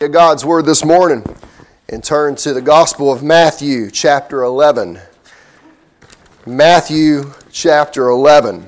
God's Word this morning and turn to the Gospel of Matthew, chapter 11. Matthew, chapter 11.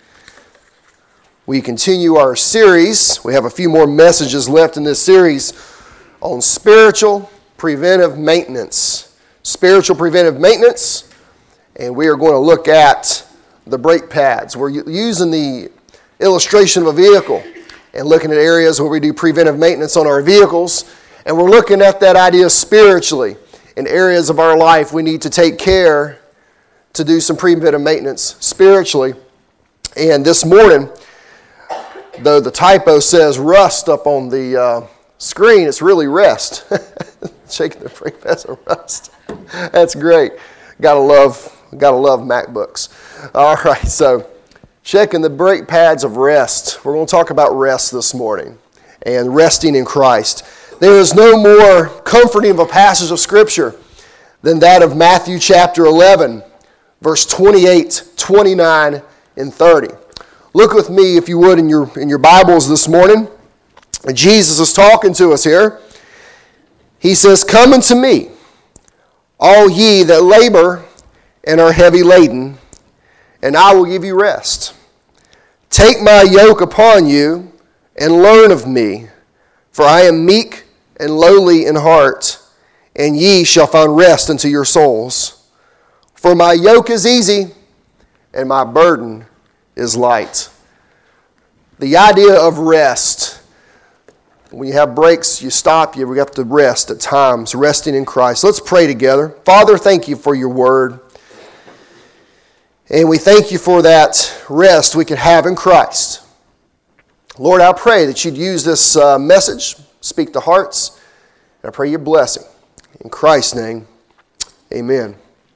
We continue our series. We have a few more messages left in this series on spiritual preventive maintenance. Spiritual preventive maintenance, and we are going to look at the brake pads. We're using the illustration of a vehicle and looking at areas where we do preventive maintenance on our vehicles. And we're looking at that idea spiritually. In areas of our life, we need to take care to do some preventive maintenance spiritually. And this morning, though the typo says rust up on the screen, it's really rest. Shaking the brake pads of rust. That's great. Gotta love MacBooks. All right, so checking the brake pads of rest. We're going to talk about rest this morning and resting in Christ. There is no more comforting of a passage of Scripture than that of Matthew chapter 11, verse 28, 29, and 30. Look with me, if you would, in your Bibles this morning. Jesus is talking to us here. He says, "Come unto me, all ye that labor and are heavy laden, and I will give you rest. Take my yoke upon you, and learn of me, for I am meek and lowly in heart, and ye shall find rest unto your souls. For my yoke is easy, and my burden is light." The idea of rest. When you have breaks, you stop, you have to rest at times, resting in Christ. Let's pray together. Father, thank you for your word. And we thank you for that rest we can have in Christ. Lord, I pray that you'd use this message, speak to hearts, and I pray your blessing. In Christ's name, amen.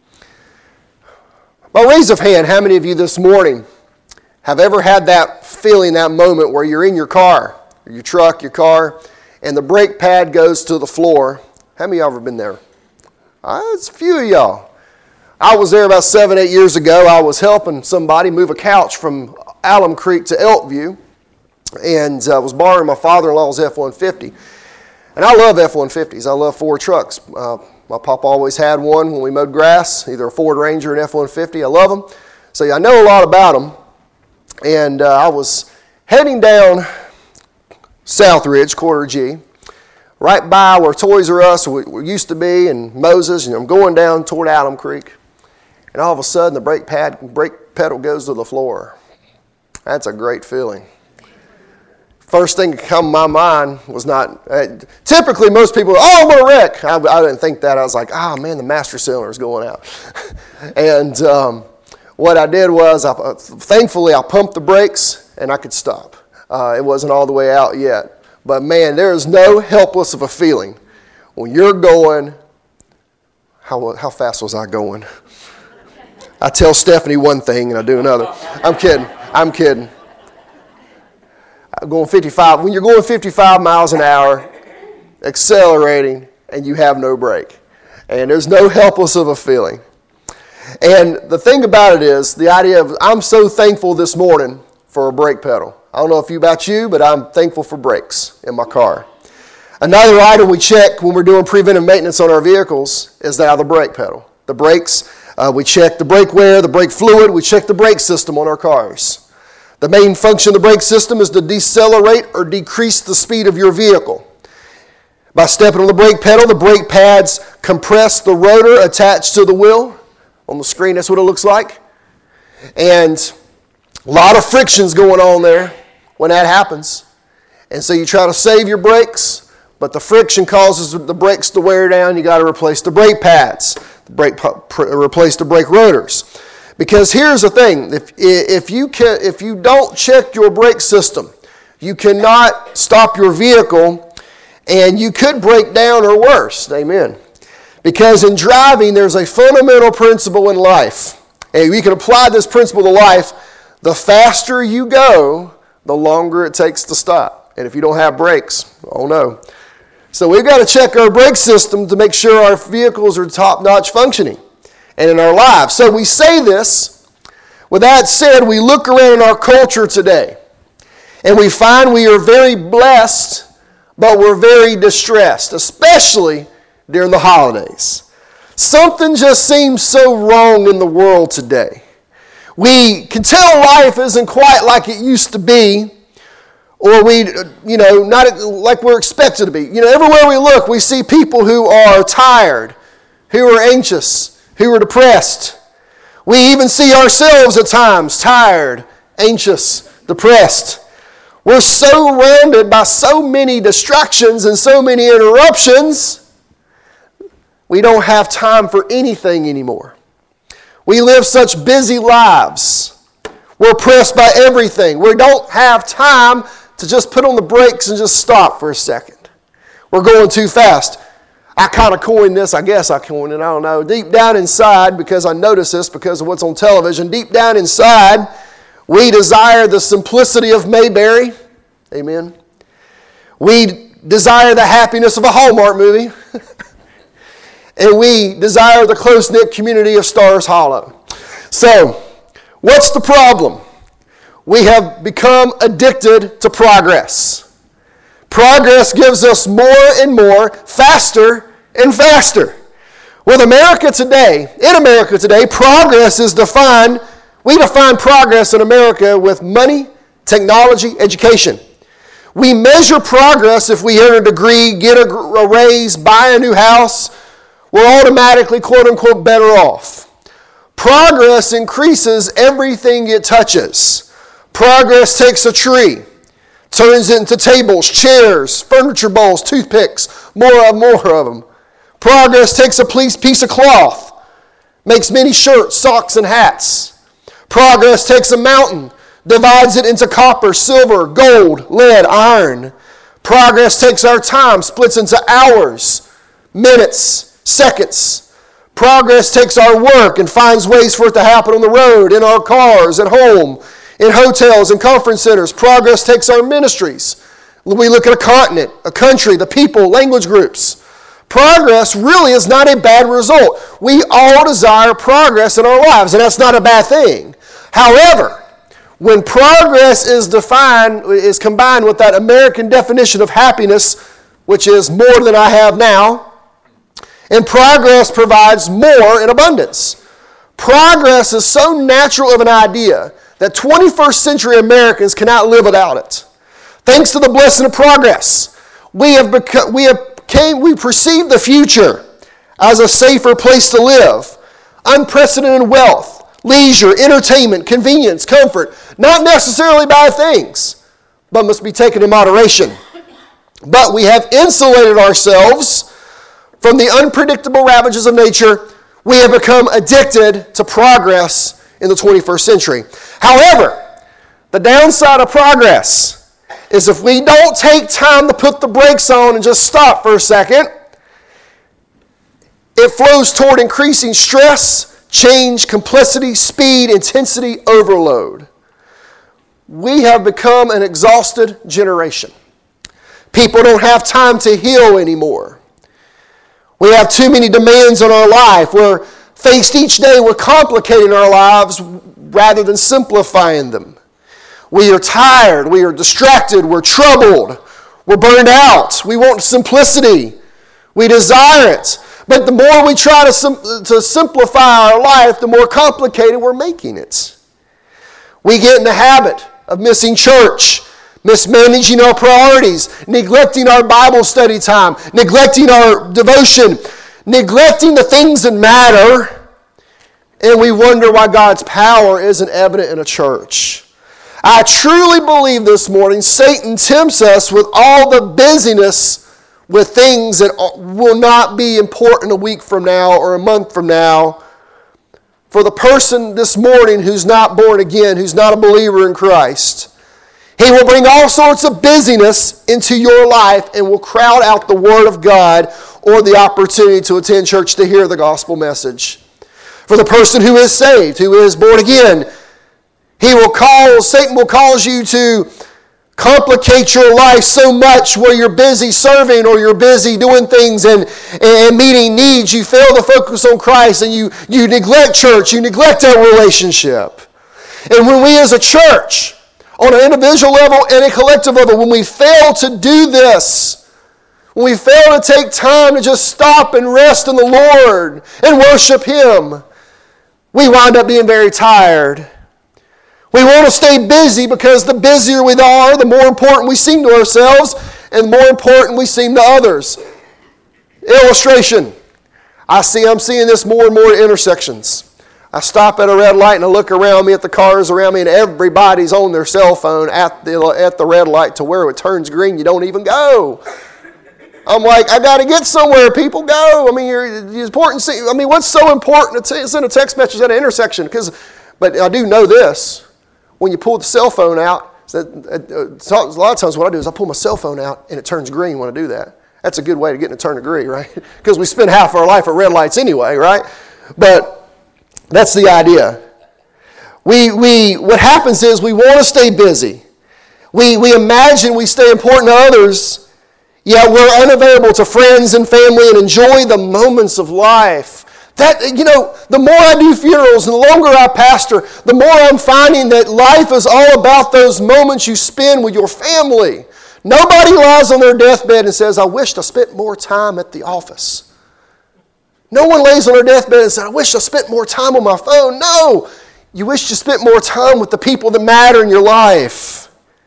By raise of hand, how many of you this morning have ever had that feeling, that moment where you're in your car, or your truck, your car, and the brake pad goes to the floor? How many of y'all ever been there? It's a few of y'all. I was there about 7-8 years ago. I was helping somebody move a couch from Alum Creek to Elkview, and I was borrowing my father-in-law's F-150. And I love F-150s. I love Ford trucks. My papa always had one when we mowed grass, either a Ford Ranger or an F-150. I love them. So I know a lot about them. And I was heading down Southridge, quarter G, right by where Toys R Us used to be, and Moses, and I'm going down toward Alum Creek. And all of a sudden, the brake pedal goes to the floor. That's a great feeling. First thing that come to my mind was not, typically most people, I'm going to wreck. I didn't think that. I was like, man, the master cylinder is going out. And what I did was, thankfully, I pumped the brakes and I could stop. It wasn't all the way out yet. But man, there is no helpless of a feeling when you're going, how fast was I going? I tell Stephanie one thing and I do another. I'm kidding. I'm going 55. When you're going 55 miles an hour, accelerating, and you have no brake. And there's no helpless of a feeling. And the thing about it is, the idea of, I'm so thankful this morning for a brake pedal. I don't know about you, but I'm thankful for brakes in my car. Another item we check when we're doing preventive maintenance on our vehicles is now the brake pedal. The brakes, we check the brake wear, the brake fluid, we check the brake system on our cars. The main function of the brake system is to decelerate or decrease the speed of your vehicle. By stepping on the brake pedal, the brake pads compress the rotor attached to the wheel. On the screen, that's what it looks like. And a lot of friction's going on there when that happens. And so you try to save your brakes, but the friction causes the brakes to wear down. You got to replace the brake pads, replace the brake rotors. Because here's the thing, if you don't check your brake system, you cannot stop your vehicle, and you could break down or worse. Amen. Because in driving, there's a fundamental principle in life. And we can apply this principle to life. The faster you go, the longer it takes to stop. And if you don't have brakes, oh no. So we've got to check our brake system to make sure our vehicles are top-notch functioning and in our lives. So we say this. With that said, we look around in our culture today, and we find we are very blessed but we're very distressed, especially during the holidays. Something just seems so wrong in the world today. We can tell life isn't quite like it used to be, or not like we're expected to be. Everywhere we look, we see people who are tired, who are anxious, who are depressed. We even see ourselves at times tired, anxious, depressed. We're so surrounded by so many distractions and so many interruptions, we don't have time for anything anymore. We live such busy lives. We're pressed by everything. We don't have time to just put on the brakes and just stop for a second. We're going too fast. I kind of coined this, I guess I coined it, I don't know. Deep down inside, because I notice this because of what's on television, deep down inside, we desire the simplicity of Mayberry. Amen. We desire the happiness of a Hallmark movie. And we desire the close-knit community of Stars Hollow. So, what's the problem? We have become addicted to progress. Progress gives us more and more, faster and faster. In America today, progress is defined, we define progress in America with money, technology, education. We measure progress if we earn a degree, get a raise, buy a new house, we're automatically, quote unquote, better off. Progress increases everything it touches. Progress takes a tree, turns it into tables, chairs, furniture bowls, toothpicks, more of them. Progress takes a piece of cloth, makes many shirts, socks, and hats. Progress takes a mountain, divides it into copper, silver, gold, lead, iron. Progress takes our time, splits into hours, minutes, seconds. Progress takes our work and finds ways for it to happen on the road, in our cars, at home, in hotels and conference centers. Progress takes our ministries. We look at a continent, a country, the people, language groups. Progress really is not a bad result. We all desire progress in our lives, and that's not a bad thing. However, when progress is combined with that American definition of happiness, which is more than I have now, and progress provides more in abundance. Progress is so natural of an idea that 21st century Americans cannot live without it. Thanks to the blessing of progress, we perceive the future as a safer place to live. Unprecedented wealth, leisure, entertainment, convenience, comfort, not necessarily bad things, but must be taken in moderation. But we have insulated ourselves from the unpredictable ravages of nature. We have become addicted to progress in the 21st century. However, the downside of progress is if we don't take time to put the brakes on and just stop for a second, it flows toward increasing stress, change, complexity, speed, intensity, overload. We have become an exhausted generation. People don't have time to heal anymore. We have too many demands on our life. We're faced each day with complicating our lives rather than simplifying them. We are tired. We are distracted. We're troubled. We're burned out. We want simplicity. We desire it. But the more we try to simplify our life, the more complicated we're making it. We get in the habit of missing church, mismanaging our priorities, neglecting our Bible study time, neglecting our devotion, neglecting the things that matter, and we wonder why God's power isn't evident in a church. I truly believe this morning Satan tempts us with all the busyness with things that will not be important a week from now or a month from now. For the person this morning who's not born again, who's not a believer in Christ, he will bring all sorts of busyness into your life and will crowd out the Word of God or the opportunity to attend church to hear the gospel message. For the person who is saved, who is born again, Satan will cause you to complicate your life so much where you're busy serving or you're busy doing things and meeting needs. You fail to focus on Christ and you neglect church, you neglect our relationship. And when we as a church, on an individual level and a collective level, when we fail to do this, when we fail to take time to just stop and rest in the Lord and worship Him, we wind up being very tired. We want to stay busy because the busier we are, the more important we seem to ourselves and the more important we seem to others. Illustration. I'm seeing this more and more at intersections. I stop at a red light and I look around me at the cars around me, and everybody's on their cell phone at the red light to where it turns green. You don't even go. I'm like, I got to get somewhere. People go. I mean, it's important. I mean, what's so important to send a text message at an intersection? But I do know this. When you pull the cell phone out, a lot of times what I do is I pull my cell phone out and it turns green when I do that. That's a good way to get it to turn to green, right? Because we spend half our life at red lights anyway, right? But that's the idea. What happens is we want to stay busy. We imagine we stay important to others, yet we're unavailable to friends and family and enjoy the moments of life. The more I do funerals and the longer I pastor, the more I'm finding that life is all about those moments you spend with your family. Nobody lies on their deathbed and says, I wished I spent more time at the office. No one lays on their deathbed and says, I wish I spent more time on my phone. No, you wish you spent more time with the people that matter in your life.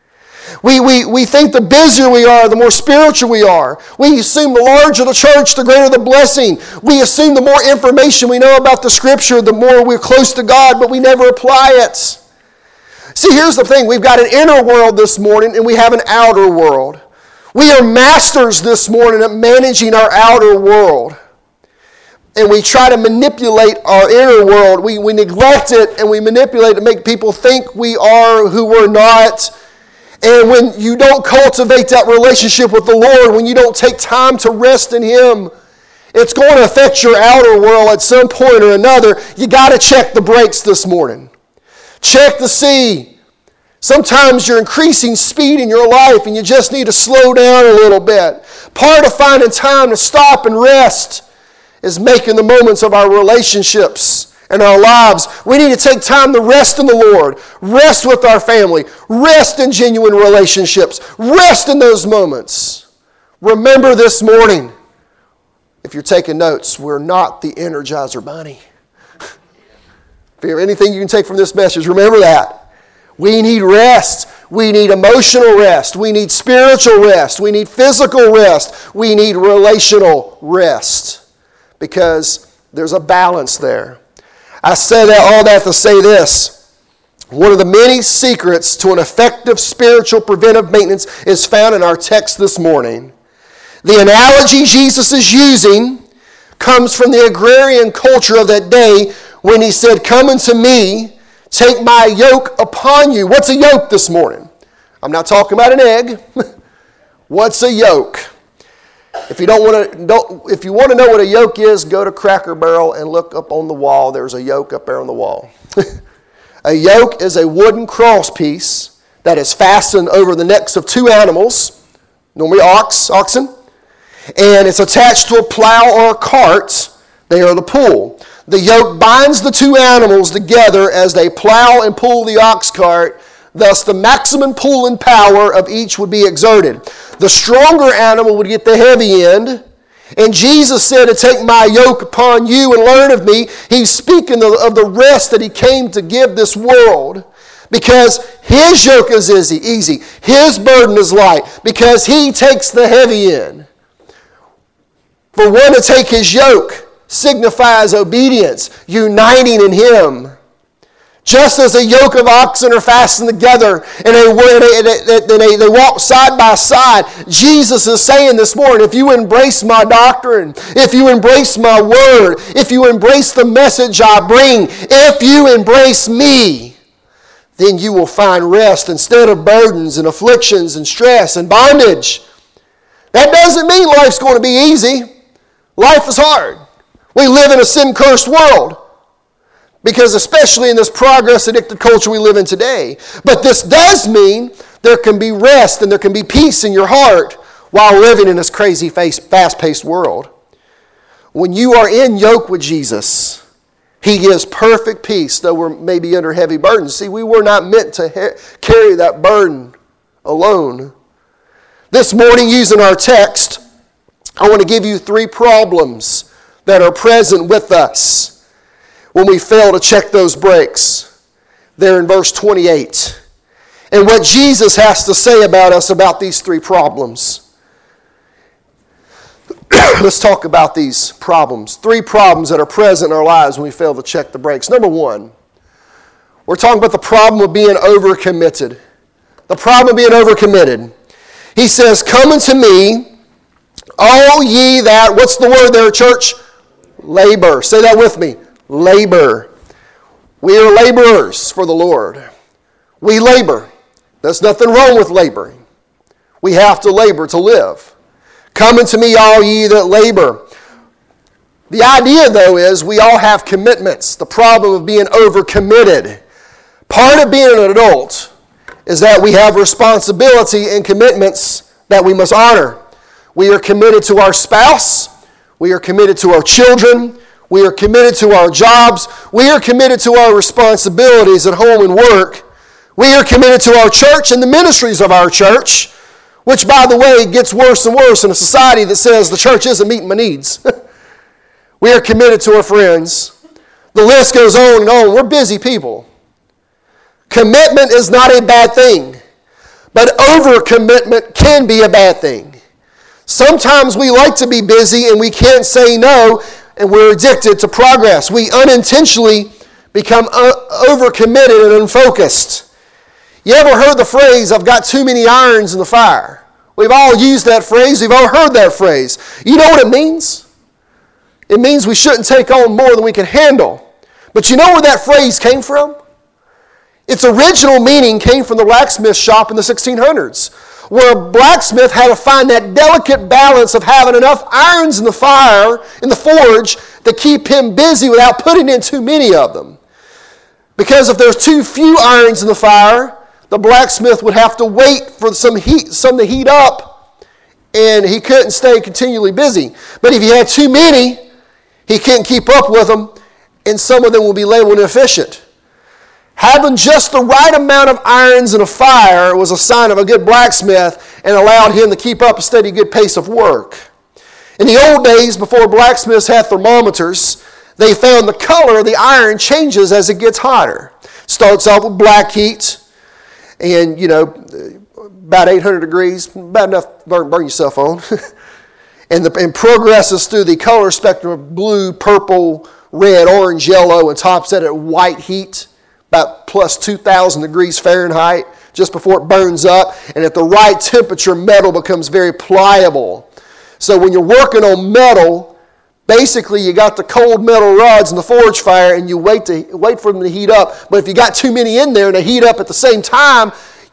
We think the busier we are, the more spiritual we are. We assume the larger the church, the greater the blessing. We assume the more information we know about the Scripture, the more we're close to God, but we never apply it. See, here's the thing. We've got an inner world this morning and we have an outer world. We are masters this morning at managing our outer world. And we try to manipulate our inner world. We neglect it and we manipulate to make people think we are who we're not. And when you don't cultivate that relationship with the Lord, when you don't take time to rest in Him, it's going to affect your outer world at some point or another. You got to check the brakes this morning. Check to see. Sometimes you're increasing speed in your life and you just need to slow down a little bit. Part of finding time to stop and rest is making the moments of our relationships and our lives. We need to take time to rest in the Lord, rest with our family, rest in genuine relationships, rest in those moments. Remember this morning, if you're taking notes, we're not the Energizer Bunny. If there's anything you can take from this message, remember that. We need rest. We need emotional rest. We need spiritual rest. We need physical rest. We need relational rest. Because there's a balance there. I say all that to say this. One of the many secrets to an effective spiritual preventive maintenance is found in our text this morning. The analogy Jesus is using comes from the agrarian culture of that day when He said, "Come unto me, take my yoke upon you." What's a yoke this morning? I'm not talking about an egg. What's a yoke? If you want to know what a yoke is, go to Cracker Barrel and look up on the wall. There's a yoke up there on the wall. A yoke is a wooden cross piece that is fastened over the necks of two animals, normally oxen, and it's attached to a plow or a cart. They are the pull. The yoke binds the two animals together as they plow and pull the ox cart. Thus, the maximum pulling power of each would be exerted. The stronger animal would get the heavy end. And Jesus said to take my yoke upon you and learn of me. He's speaking of the rest that He came to give this world. Because His yoke is easy. His burden is light. Because He takes the heavy end. For one to take His yoke signifies obedience, uniting in Him. Just as a yoke of oxen are fastened together and they walk side by side, Jesus is saying this morning, if you embrace my doctrine, if you embrace my word, if you embrace the message I bring, if you embrace me, then you will find rest instead of burdens and afflictions and stress and bondage. That doesn't mean life's going to be easy. Life is hard. We live in a sin-cursed world. Because especially in this progress-addicted culture we live in today. But this does mean there can be rest and there can be peace in your heart while living in this crazy, fast-paced world. When you are in yoke with Jesus, He gives perfect peace, though we're maybe under heavy burdens. See, we were not meant to carry that burden alone. This morning, using our text, I want to give you 3 problems that are present with us when we fail to check those brakes. There in verse 28. And what Jesus has to say about us about these 3 problems. Let's talk about these problems. 3 problems that are present in our lives when we fail to check the brakes. Number 1, we're talking about the problem of being overcommitted. The problem of being overcommitted. He says, "Come unto me, all ye that," what's the word there, church? Labor. Say that with me. Labor. We are laborers for the Lord. We labor. There's nothing wrong with laboring. We have to labor to live. "Come unto me, all ye that labor." The idea, though, is we all have commitments. The problem of being overcommitted. Part of being an adult is that we have responsibility and commitments that we must honor. We are committed to our spouse. We are committed to our children. We are committed to our jobs. We are committed to our responsibilities at home and work. We are committed to our church and the ministries of our church, which, by the way, gets worse and worse in a society that says the church isn't meeting my needs. We are committed to our friends. The list goes on and on. We're busy people. Commitment is not a bad thing, but overcommitment can be a bad thing. Sometimes we like to be busy and we can't say no, and we're addicted to progress. We unintentionally become overcommitted and unfocused. You ever heard the phrase, "I've got too many irons in the fire"? We've all used that phrase. We've all heard that phrase. You know what it means? It means we shouldn't take on more than we can handle. But you know where that phrase came from? Its original meaning came from the blacksmith shop in the 1600s, where a blacksmith had to find that delicate balance of having enough irons in the fire, in the forge, to keep him busy without putting in too many of them. Because if there's too few irons in the fire, the blacksmith would have to wait for some to heat up, and he couldn't stay continually busy. But if he had too many, he couldn't keep up with them, and some of them will be labeled inefficient. Having just the right amount of irons in a fire was a sign of a good blacksmith and allowed him to keep up a steady, good pace of work. In the old days, before blacksmiths had thermometers, they found the color of the iron changes as it gets hotter. Starts off with black heat, and, about 800 degrees, about enough to burn yourself on. and progresses through the color spectrum of blue, purple, red, orange, yellow, and tops at white heat, about plus 2,000 degrees Fahrenheit, just before it burns up. And at the right temperature, metal becomes very pliable. So when you're working on metal, basically you got the cold metal rods in the forge fire, and you wait for them to heat up. But if you got too many in there and they heat up at the same time,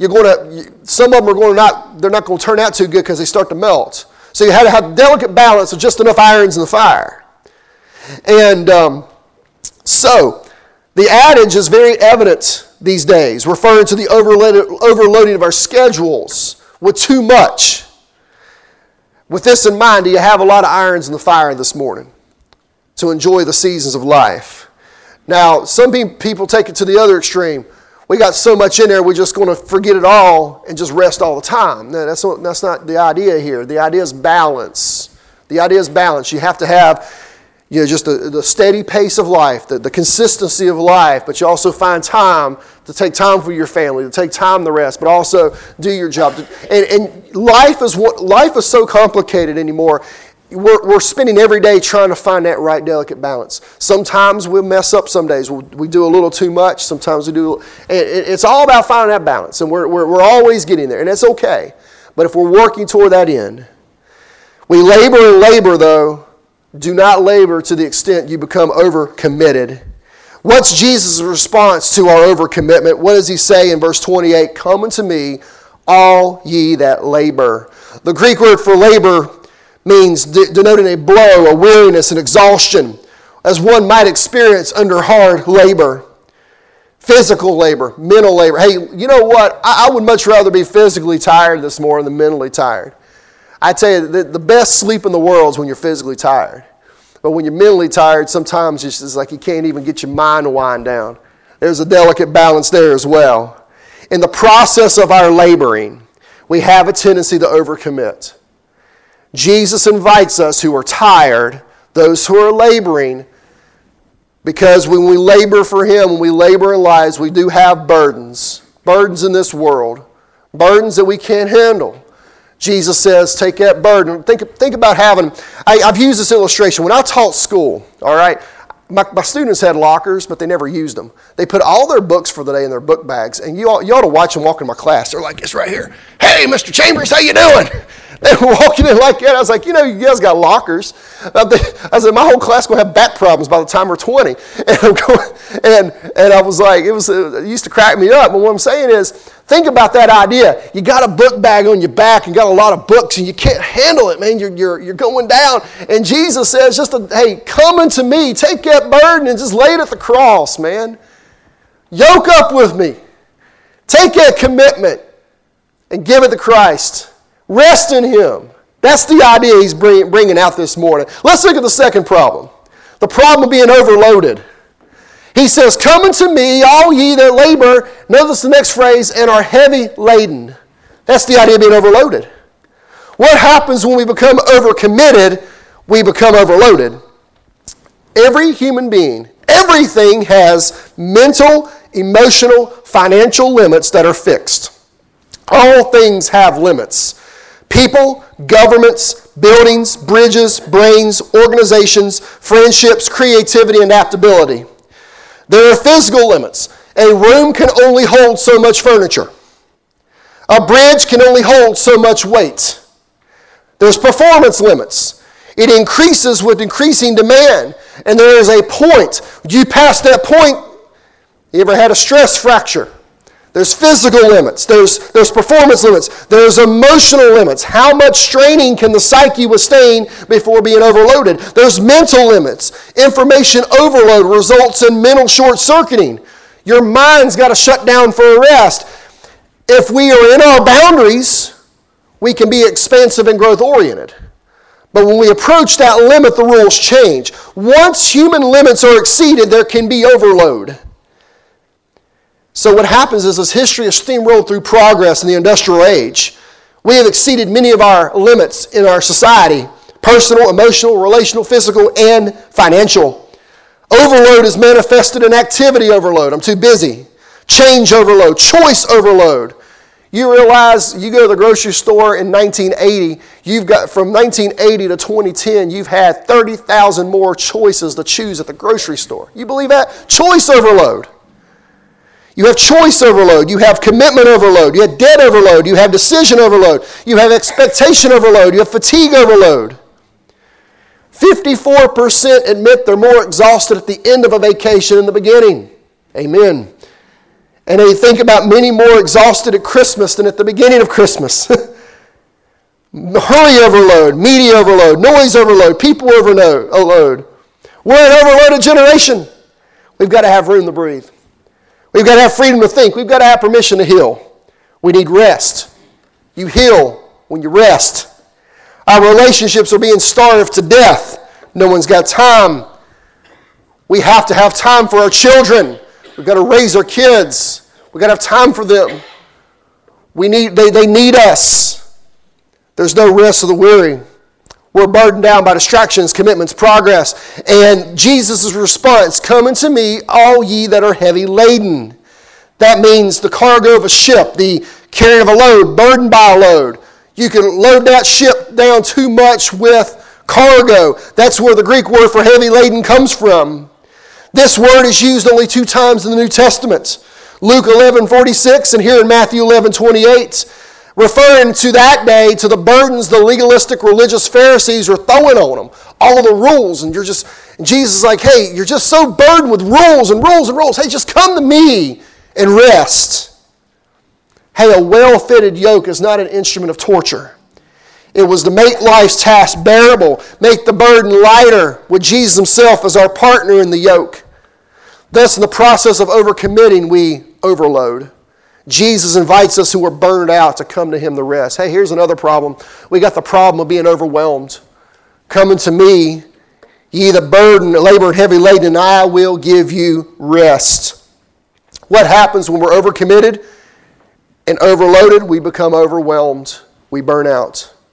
some of them they're not going to turn out too good because they start to melt. So you had to have a delicate balance of just enough irons in the fire. And so the adage is very evident these days, referring to the overloading of our schedules with too much. With this in mind, do you have a lot of irons in the fire this morning to enjoy the seasons of life? Now, some people take it to the other extreme. We got so much in there, we're just going to forget it all and just rest all the time. No, that's not the idea here. The idea is balance. The idea is balance. You have to have just the steady pace of life, the consistency of life, but you also find time to take time for your family, to take time to rest, but also do your job. And life is so complicated anymore. We're spending every day trying to find that right delicate balance. Sometimes we'll mess up. Some days we do a little too much. Sometimes we do. It's all about finding that balance, and we're always getting there, and it's okay. But if we're working toward that end, we labor and labor, though. Do not labor to the extent you become overcommitted. What's Jesus' response to our overcommitment? What does he say in verse 28? "Come unto me, all ye that labor." The Greek word for labor means denoting a blow, a weariness, an exhaustion, as one might experience under hard labor. Physical labor, mental labor. Hey, you know what? I would much rather be physically tired this morning than mentally tired. I tell you, the best sleep in the world is when you're physically tired. But when you're mentally tired, sometimes it's just like you can't even get your mind to wind down. There's a delicate balance there as well. In the process of our laboring, we have a tendency to overcommit. Jesus invites us who are tired, those who are laboring, because when we labor for Him, when we labor in lives, we do have burdens in this world, burdens that we can't handle. Jesus says, take that burden. Think about having, I've used this illustration. When I taught school, all right, my students had lockers, but they never used them. They put all their books for the day in their book bags, and you ought to watch them walk in my class. They're like, it's right here. Hey, Mr. Chambers, how you doing? They were walking in like that. I was like, you guys got lockers. I said, my whole class going to have back problems by the time we're 20. And I was like, it used to crack me up. But what I'm saying is, think about that idea. You got a book bag on your back and got a lot of books, and you can't handle it, man. You're going down. And Jesus says, hey, come unto me. Take that burden and just lay it at the cross, man. Yoke up with me. Take that commitment and give it to Christ. Rest in Him. That's the idea He's bringing out this morning. Let's look at the second problem. The problem of being overloaded. He says, come unto me, all ye that labor, notice the next phrase, and are heavy laden. That's the idea of being overloaded. What happens when we become overcommitted? We become overloaded. Every human being, everything has mental, emotional, financial limits that are fixed. All things have limits. People, governments, buildings, bridges, brains, organizations, friendships, creativity, and adaptability. There are physical limits. A room can only hold so much furniture. A bridge can only hold so much weight. There's performance limits. It increases with increasing demand. And there is a point. You pass that point, you ever had a stress fracture? There's physical limits. There's performance limits. There's emotional limits. How much straining can the psyche withstand before being overloaded? There's mental limits. Information overload results in mental short-circuiting. Your mind's got to shut down for a rest. If we are in our boundaries, we can be expansive and growth-oriented. But when we approach that limit, the rules change. Once human limits are exceeded, there can be overload. So what happens is, as history has steamrolled through progress in the industrial age, we have exceeded many of our limits in our society: personal, emotional, relational, physical, and financial. Overload is manifested in activity overload. I'm too busy. Change overload. Choice overload. You realize you go to the grocery store in 1980, from 1980 to 2010, you've had 30,000 more choices to choose at the grocery store. You believe that? Choice overload. You have choice overload. You have commitment overload. You have debt overload. You have decision overload. You have expectation overload. You have fatigue overload. 54% admit they're more exhausted at the end of a vacation than the beginning. Amen. And they think about many more exhausted at Christmas than at the beginning of Christmas. Hurry overload, media overload, noise overload, people overload. We're an overloaded generation. We've got to have room to breathe. We've got to have freedom to think. We've got to have permission to heal. We need rest. You heal when you rest. Our relationships are being starved to death. No one's got time. We have to have time for our children. We've got to raise our kids. We've got to have time for them. They need us. There's no rest for the weary. We're burdened down by distractions, commitments, progress. And Jesus' response, come unto me, all ye that are heavy laden. That means the cargo of a ship, the carrying of a load, burdened by a load. You can load that ship down too much with cargo. That's where the Greek word for heavy laden comes from. This word is used only 2 times in the New Testament. Luke 11:46 and here in Matthew 11:28. Referring to that day, to the burdens the legalistic religious Pharisees are throwing on them. All of the rules. And Jesus is like, hey, you're just so burdened with rules and rules and rules. Hey, just come to me and rest. Hey, a well-fitted yoke is not an instrument of torture. It was to make life's task bearable, make the burden lighter with Jesus Himself as our partner in the yoke. Thus, in the process of overcommitting, we overload. Jesus invites us who are burned out to come to Him to rest. Hey, here's another problem. We got the problem of being overwhelmed. Come unto me, ye that burden, labor, and heavy laden, and I will give you rest. What happens when we're overcommitted and overloaded? We become overwhelmed. We burn out.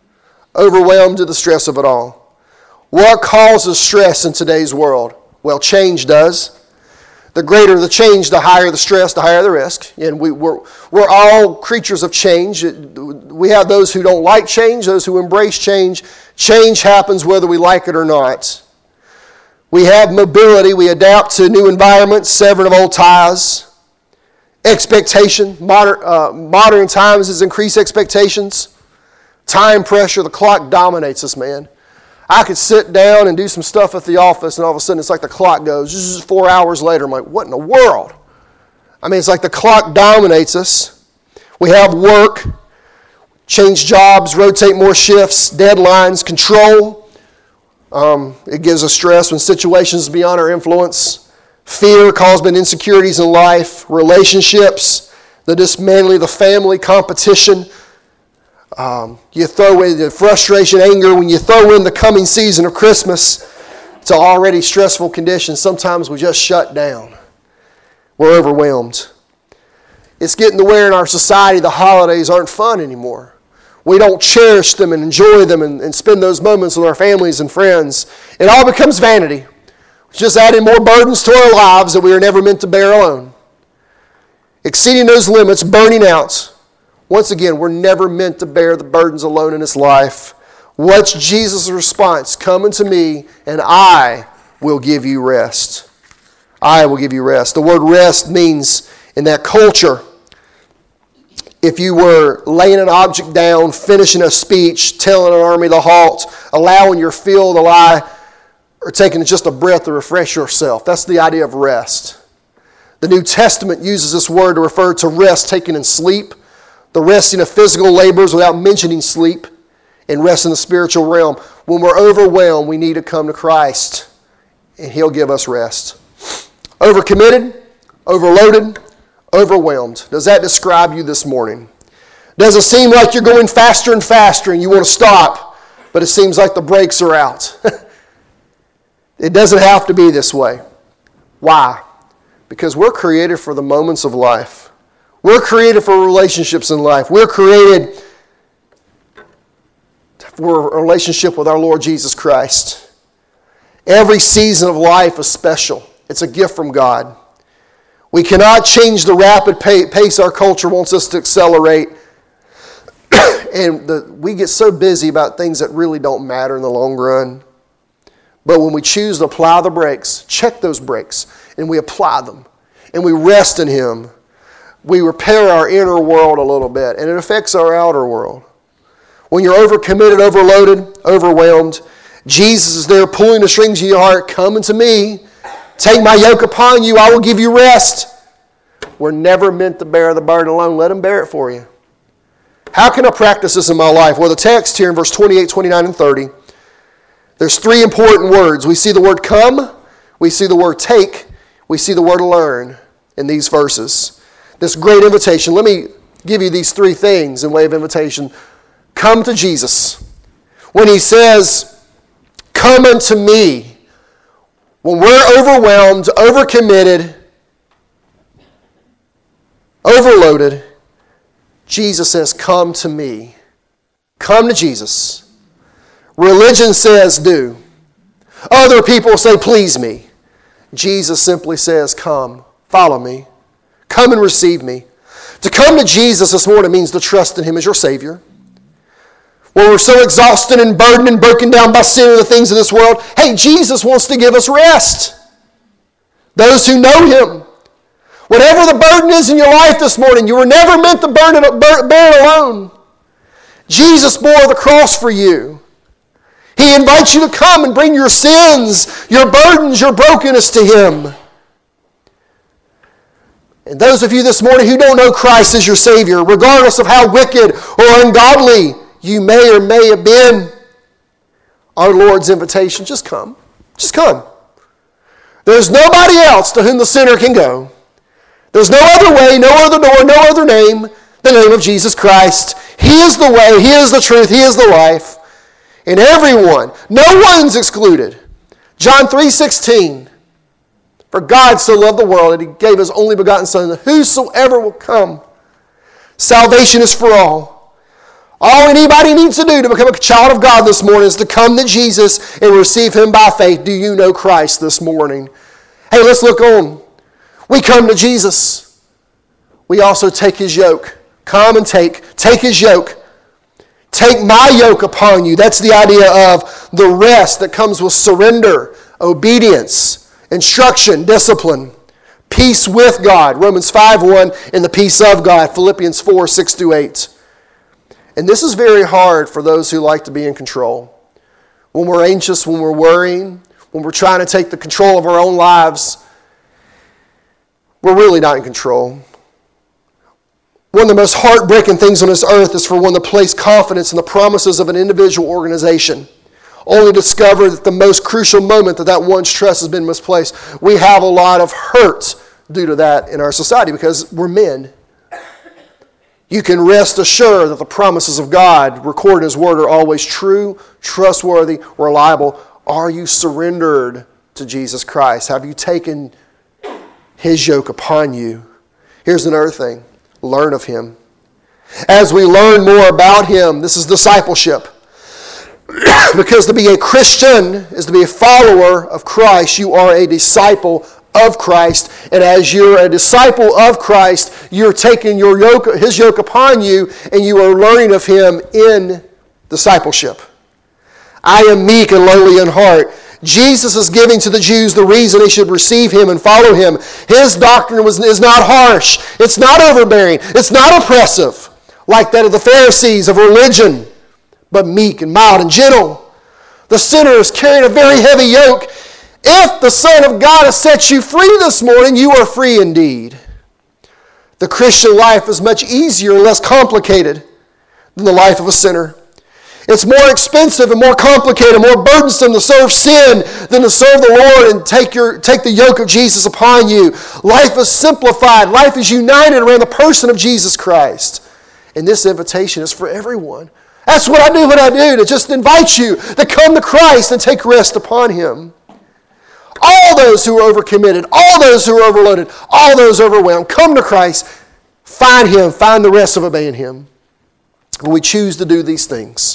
overwhelmed to the stress of it all. What causes stress in today's world? Well, change does. The greater the change, the higher the stress, the higher the risk. And we're all creatures of change. We have those who don't like change, those who embrace change. Change happens whether we like it or not. We have mobility. We adapt to new environments, severing of old ties. Expectation. Modern times is increased expectations. Time pressure. The clock dominates us, man. I could sit down and do some stuff at the office, and all of a sudden it's like the clock goes. This is 4 hours later. I'm like, what in the world? I mean, it's like the clock dominates us. We have work, change jobs, rotate more shifts, deadlines, control. It gives us stress when situations are beyond our influence. Fear caused by insecurities in life, relationships, the dismantling of the family, competition. You throw in the frustration, anger, when you throw in the coming season of Christmas to already stressful conditions, sometimes we just shut down. We're overwhelmed. It's getting to where in our society the holidays aren't fun anymore. We don't cherish them and enjoy them and spend those moments with our families and friends. It all becomes vanity. It's just adding more burdens to our lives that we are never meant to bear alone. Exceeding those limits, burning out. Once again, we're never meant to bear the burdens alone in this life. What's Jesus' response? Come unto me, and I will give you rest. I will give you rest. The word rest means, in that culture, if you were laying an object down, finishing a speech, telling an army to halt, allowing your field to lie, or taking just a breath to refresh yourself. That's the idea of rest. The New Testament uses this word to refer to rest taken in sleep, the resting of physical labors without mentioning sleep, and rest in the spiritual realm. When we're overwhelmed, we need to come to Christ, and He'll give us rest. Overcommitted, overloaded, overwhelmed. Does that describe you this morning? Does it seem like you're going faster and faster and you want to stop, but it seems like the brakes are out? It doesn't have to be this way. Why? Because we're created for the moments of life. We're created for relationships in life. We're created for a relationship with our Lord Jesus Christ. Every season of life is special. It's a gift from God. We cannot change the rapid pace our culture wants us to accelerate. And we get so busy about things that really don't matter in the long run. But when we choose to apply the brakes, check those brakes, and we apply them, and we rest in Him, we repair our inner world a little bit, and it affects our outer world. When you're overcommitted, overloaded, overwhelmed, Jesus is there pulling the strings of your heart. Come unto me. Take my yoke upon you. I will give you rest. We're never meant to bear the burden alone. Let Him bear it for you. How can I practice this in my life? Well, the text here in verse 28, 29, and 30, there's three important words. We see the word come, we see the word take, we see the word learn in these verses. This great invitation. Let me give you these three things in way of invitation. Come to Jesus. When He says, come unto me, when we're overwhelmed, overcommitted, overloaded, Jesus says, come to me. Come to Jesus. Religion says, do. Other people say, please me. Jesus simply says, come, follow me. Come and receive me. To come to Jesus this morning means to trust in Him as your Savior. When we're so exhausted and burdened and broken down by sin and the things of this world, hey, Jesus wants to give us rest. Those who know Him. Whatever the burden is in your life this morning, you were never meant to bear it alone. Jesus bore the cross for you. He invites you to come and bring your sins, your burdens, your brokenness to Him. And those of you this morning who don't know Christ as your Savior, regardless of how wicked or ungodly you may or may have been, our Lord's invitation, just come. Just come. There's nobody else to whom the sinner can go. There's no other way, no other door, no other name, the name of Jesus Christ. He is the way, He is the truth, He is the life. And everyone, no one's excluded. John 3:16. For God so loved the world that He gave His only begotten Son, that whosoever will come. Salvation is for all. All anybody needs to do to become a child of God this morning is to come to Jesus and receive Him by faith. Do you know Christ this morning? Hey, let's look on. We come to Jesus. We also take His yoke. Come and take His yoke. Take my yoke upon you. That's the idea of the rest that comes with surrender, obedience, instruction, discipline, peace with God. Romans 5:1, and the peace of God. Philippians 4:6-8. And this is very hard for those who like to be in control. When we're anxious, when we're worrying, when we're trying to take the control of our own lives, we're really not in control. One of the most heartbreaking things on this earth is for one to place confidence in the promises of an individual organization, only to discover that the most crucial moment that one's trust has been misplaced. We have a lot of hurt due to that in our society because we're men. You can rest assured that the promises of God recorded in His Word are always true, trustworthy, reliable. Are you surrendered to Jesus Christ? Have you taken His yoke upon you? Here's another thing. Learn of Him. As we learn more about Him, this is discipleship. Because to be a Christian is to be a follower of Christ. You are a disciple of Christ. And as you're a disciple of Christ, you're taking His yoke upon you, and you are learning of Him in discipleship. I am meek and lowly in heart. Jesus is giving to the Jews the reason they should receive Him and follow Him. His doctrine is not harsh. It's not overbearing. It's not oppressive like that of the Pharisees of religion, but meek and mild and gentle. The sinner is carrying a very heavy yoke. If the Son of God has set you free this morning, you are free indeed. The Christian life is much easier and less complicated than the life of a sinner. It's more expensive and more complicated, more burdensome to serve sin than to serve the Lord and take the yoke of Jesus upon you. Life is simplified. Life is united around the person of Jesus Christ. And this invitation is for everyone. That's what I do, to just invite you to come to Christ and take rest upon Him. All those who are overcommitted, all those who are overloaded, all those overwhelmed, come to Christ, find Him, find the rest of obeying Him. When we choose to do these things,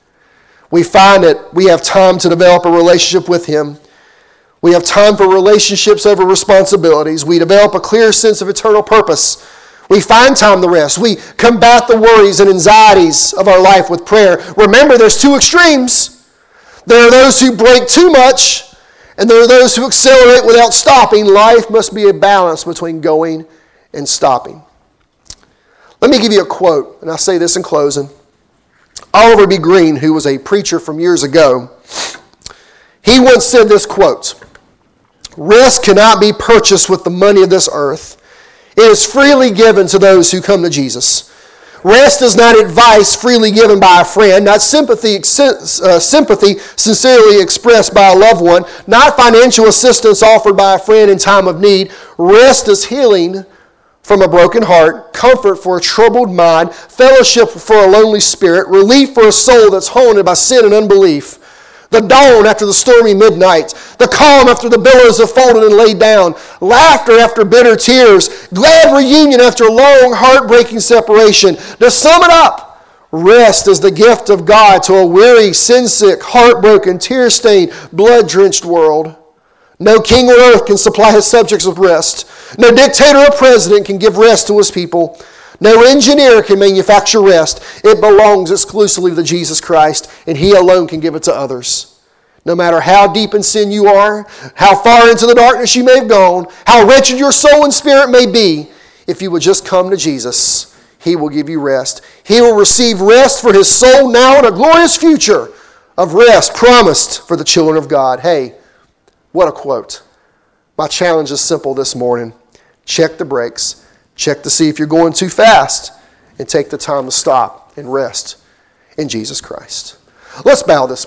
we find that we have time to develop a relationship with Him. We have time for relationships over responsibilities. We develop a clear sense of eternal purpose. We find time to rest. We combat the worries and anxieties of our life with prayer. Remember, there's two extremes. There are those who break too much, and there are those who accelerate without stopping. Life must be a balance between going and stopping. Let me give you a quote, and I'll say this in closing. Oliver B. Green, who was a preacher from years ago, he once said this quote, "Rest cannot be purchased with the money of this earth. It is freely given to those who come to Jesus. Rest is not advice freely given by a friend, not sympathy sincerely expressed by a loved one, not financial assistance offered by a friend in time of need. Rest is healing from a broken heart, comfort for a troubled mind, fellowship for a lonely spirit, relief for a soul that's haunted by sin and unbelief. The dawn after the stormy midnight, the calm after the billows have folded and laid down, laughter after bitter tears, glad reunion after long, heartbreaking separation. To sum it up, rest is the gift of God to a weary, sin-sick, heartbroken, tear-stained, blood-drenched world. No king on earth can supply his subjects with rest. No dictator or president can give rest to his people. No engineer can manufacture rest. It belongs exclusively to Jesus Christ, and He alone can give it to others. No matter how deep in sin you are, how far into the darkness you may have gone, how wretched your soul and spirit may be, if you would just come to Jesus, He will give you rest. He will receive rest for his soul now and a glorious future of rest promised for the children of God. Hey, what a quote. My challenge is simple this morning. Check the brakes. Check to see if you're going too fast, and take the time to stop and rest in Jesus Christ. Let's bow this morning.